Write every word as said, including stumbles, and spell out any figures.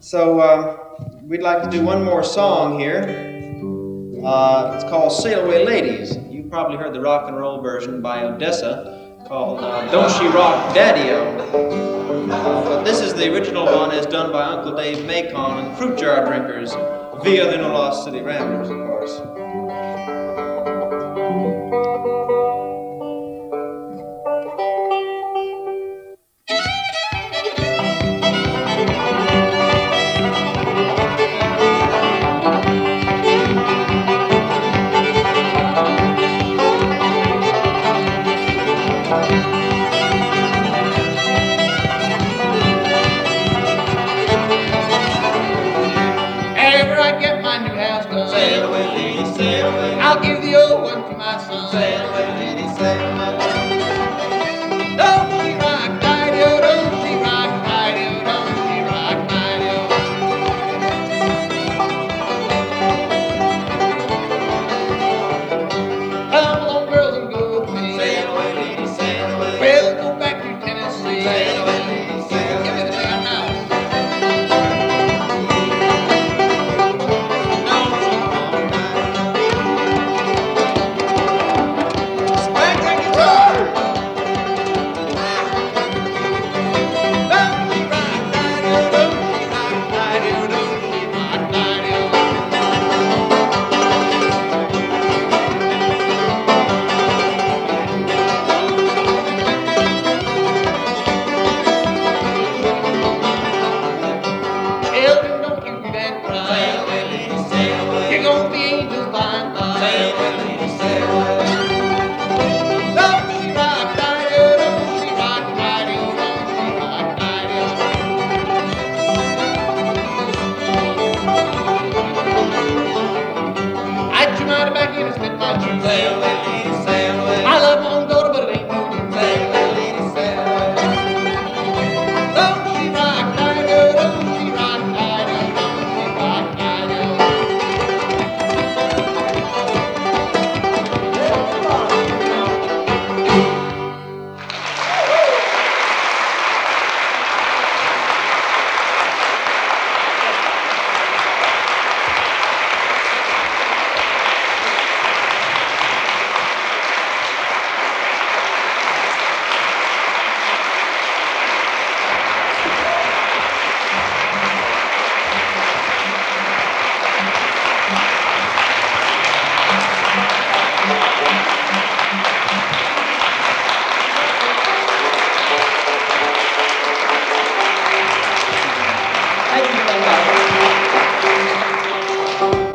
So uh, we'd like to do one more song here. Uh, it's called Sail Away Ladies. You've probably heard the rock and roll version by Odessa called uh, Don't She Rock Daddy-O. Uh, but this is the original one as done by Uncle Dave Macon and the Fruit Jar Drinkers via the No Lost City Ramblers, of course. Ever I get my new house done, Sail away, ladies, sail away. I'll give the old one to my son. Sail away,